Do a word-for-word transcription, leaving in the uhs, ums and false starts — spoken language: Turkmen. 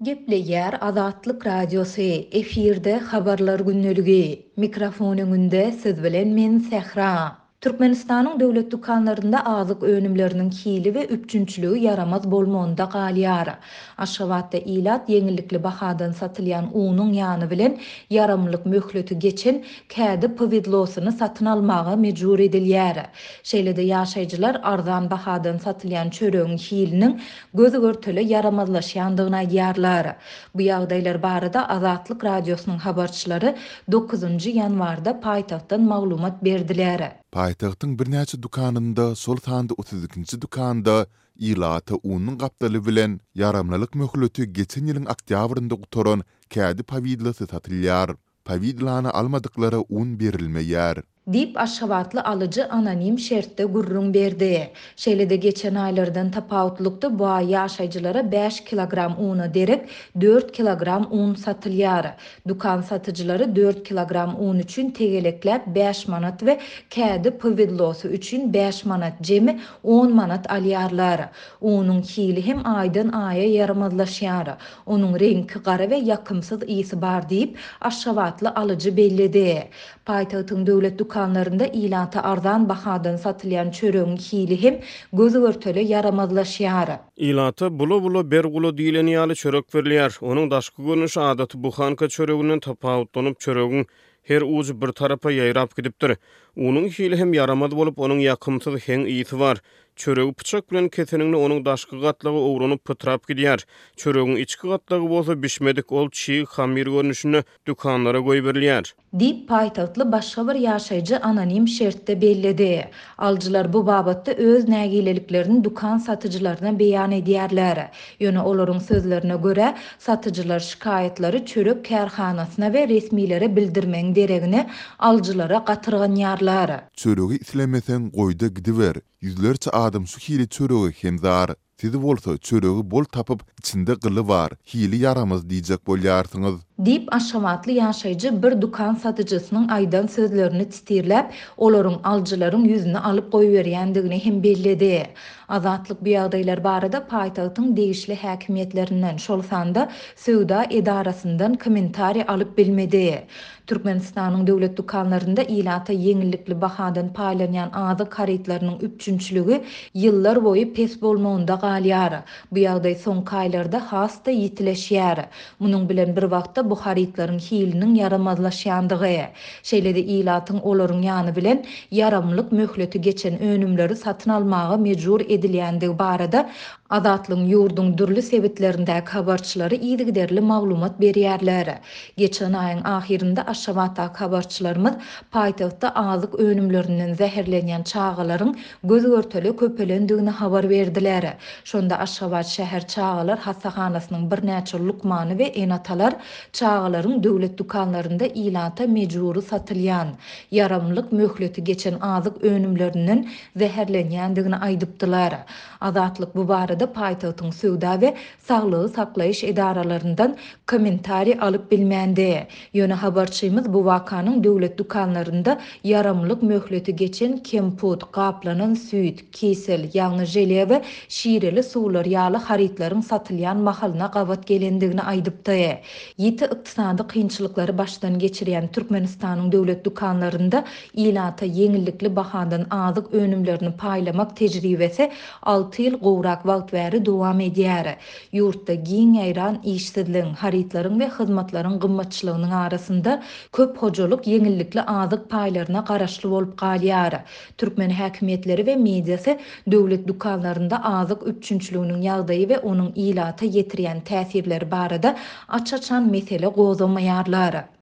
Gepleyer Azatlyk Radiosu efirde habarlar günneligi. Mikrofon öňünde siz bilen men Sehra. Türkmenistanyň döwlet dukanlarynda azyk önümleriniň hili we üçünçlügi yaramaz bolmagynda galýar. Aşgabatda ilat ýeňillikli bahadan satylýan unyň ýany bilen yaramlyk möhleti geçen kädi pywidlosyny satyn almaga mejbur edilýär. Şeýlede ýaşaýjylar arzan bahadan satylýan çöregiň hiliniň gözü görteli yaramazlaşýandygyna aýdýarlar. Bu ýagdaýlar barada Azatlyk Radiosynyň habarçylary dokuzunçy ýanwarda paýtagtdan maglumat berdiler. Paýtagtyň bir näçe dukanynda sol sanda otuz ikinji dukanda ilata unyň gapdaly bilen yaramlylyk möhleti geçen ýylyň oktýabrynda gutoran kädi pawidlasy satylýar. Pawidlany almadyklary un berilmeýär. Dip Aşgabatly alyjy anonim şertde gurrun berdi. Şeýlede geçen aýlardan tapawutlukda bu ýaşaýjylara beş kilogram uny derek dört kilogram un satylýar. Dukan satyjylary dört kilogram un üçin tegelekläp beş manat we kädi pywidlosy üçin beş manat jemi on manat alýarlar. Unyň hili hem aýdan aýa yaramazlaşýar. Onuň rengi gara we ýakymsyz ýysy bar diýip Aşgabatly alyjy bellidi. Paýtagtyň döwlet dukanlarynda ilata arzan bahadan satylýan çöregiň hili hem gözü görteli yaramazlaşýar. İlata bulu bulu bergulo diýilen ýaly çörek berilýär. Onuň daşky görnüşi adaty buhanka çöreginden tapawutlanyp çöregiň her uzy bir tarapa ýaýrap gidipdir. Onuň hili hem yaramaz bolup onuň ýakymsyz heň ýysy bar. Çöregi pıçak bilen keseningni onuň daşky gatlagy owranyp pytrap gidýär. Çöregiň içki gatlagy bolsa bişmedik ol çiğ hamir görnüşini dukanlara goý berilýär. Dip paýtagtly başga bir ýaşaýjy anonim şertde bellidi. Aljylar bu babatda öz nägileliklerini dukan satyjylaryna beýan edýärler. Ýöne olaryň sözlerine göre satyjylar şikayetlary çörek kärhanasyna we resmiýlere bildirmeň deregini aljylara gatyrganýarlar. Çöregi islemesen goýda gidiber. Yüzlerçe adam şu hili çöregi hem zar. Sizi bolsa çöregi bol tapıp içinde gyly bar. Hili yaramaz diýjek bolýarsyňyz. Dip Aşgabatly ýaşaýjy bir dukan satyjysynyň aýdan sözlerini titirläp, olaryň aljylaryň ýüzüne alyp goýberýändigini hem bellidi. Azatlyk bu ýagdaýlar barada paýtagtyň degişli häkimetlerinden şol sanda Söwda edarasyndan kommentari alyp bilmedi. Türkmenistanyň döwlet dukanlarynda ilata ýeňillikli bahadan paýlanýan azyk haritlarynyň üçünçlügi ýyllar boýy pes bolmagynda galýar. Bu ýagdaý soňky aýlarda hasta ýitileşýär. Munyň bilen bir wagtda bu haritlaryň hiliniň yaramazlaşýandygy, şeýlede ilatyň olaryň ýany bilen yaramlyk möhleti geçen önümleri satyn almaga mejbur edilýändigi barada Azatlyň ýurduň dürli sebitlerindäki habarçylary ýygyderli maglumat berýärler. Geçen aýyň ahirinde Aşgabatda habarçylarymyz paýtagtda azyk önümlerinden zäherlenýän çağalaryň gözü görteli köpelendigini habar berdiler. Şonda Aşgabat şäher çağalar hasahanasynyň bir näçe lukmany we enatalar çağalaryň döwlet dukanlarynda ilata mejburi satylýan yaramlyk möhleti geçen azyk önümlerinden zäherlenýändigini aýdypdylar. Azatlyk bu barada paýtagtyň Söwda we saglygy saklaýyş edaralaryndan kommentari alyp bilmendi. Ýöne habarçymyz bu wakanyň döwlet dukanlarynda yaramlyk möhleti geçen kemput, gaplanan süýt, kesel, ýagny jele we şireli suwlar ýaly haritlaryň satylýan mahalyna gawat gelendigini aýdypdy. Ýeti ykdysady kynçylyklary başdan geçirýän Türkmenistanyň döwlet dukanlarynda ilata ýeňillikli bahadan azyk önümlerini paýlamak tejribesi alty ýyl gowrak wagt bäri dowam edýär. Ýurtda giň aýran işsizligiň, haritlaryň we hyzmatlaryň gymmatçylygynyň arasynda köp hojalyk ýeňillikli azyk paýlaryna garaşly bolup galýar. Türkmen häkimetleri we mediasy döwlet dukanlarynda azyk üçünçlüğiniň ýagdaýy we onuň ilata ýetirýän täsirleri barada açaçan mesele gozamaýarlar.